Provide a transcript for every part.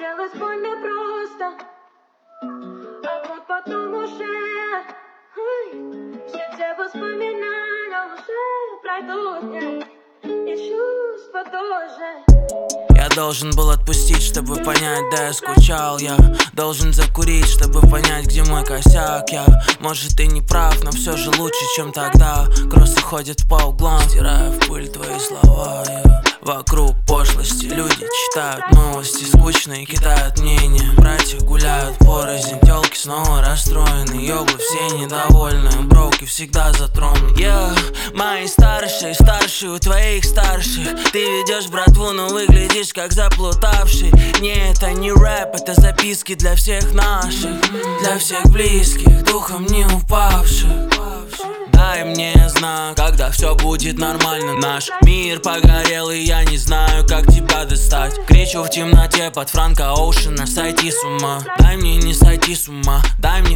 Хотелось больно просто, а вот потом уже все те воспоминания уже пройдут, нет, и чувства тоже. Я должен был отпустить, чтобы понять, да, я скучал. Я должен закурить, чтобы понять, где мой косяк. Я, может, и не прав, но все же лучше, чем тогда. Кроссы ходят по углам, стирая в пыль твои слова. Вокруг пошлости, люди читают новости, скучные кидают мнения. Братья гуляют порознь, тёлки снова расстроены. Ёбы все недовольны, броуки всегда затронут. Мои старшие у твоих старших. Ты ведешь братву, но выглядишь как заплутавший. Не, это не рэп, это записки для всех наших, для всех близких, духом не упавших. Дай мне знак, когда все будет нормально. Наш мир погорел, и я не знаю, как тебя достать. Кричу в темноте под Франка Оушена, сойти с ума. Дай мне не сойти с ума. Дай мне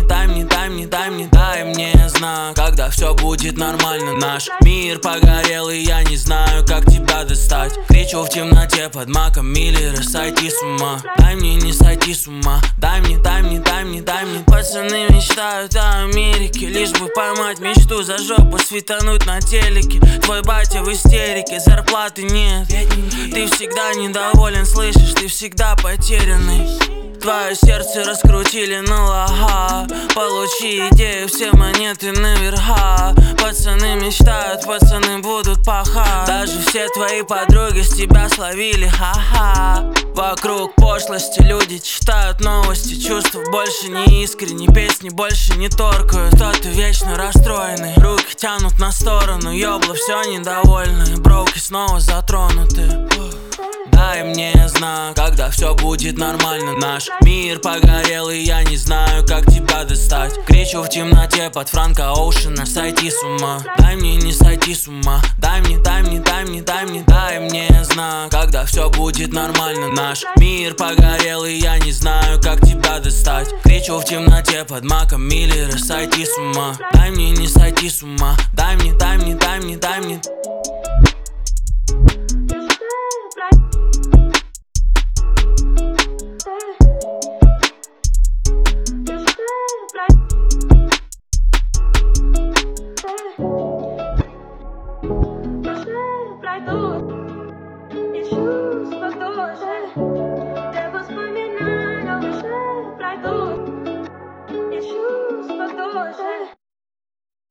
знак, когда все будет нормально. Наш мир погорел, и я не знаю, как тебя достать. Кричу в темноте под Маком Миллера, сойти с ума. Дай мне не сойти с ума. Дай мне. Пацаны мечтают о Америке, лишь бы поймать мечту за жопу, светануть на телеке. Твой батя в истерике, зарплаты нет. Ты всегда недоволен, слышишь, ты всегда потерянный. Твое сердце раскрутили на лоха. Получи идею, все монеты наверха. Пацаны мечтают, пацаны будут пахать. Даже все твои подруги с тебя словили, ха-ха. Вокруг пошлости, люди читают новости. Чувства больше не искренни, песни больше не торкают. Кто-то вечно расстроенный, руки тянут на сторону. Ёбла все недовольны, броуки снова затронуты. Дай мне знак, когда все будет нормально. Наш мир погорел, и я не знаю, как тебя достать. Кричу в темноте под Франка Оушена, сойти с ума. Дай мне не сойти с ума. Дай мне знак, когда все будет нормально. Наш мир погорел, и я не знаю, как тебя достать. Кричу в темноте под Маком Миллера, сойти с ума. Дай мне не сойти с ума. Дай мне.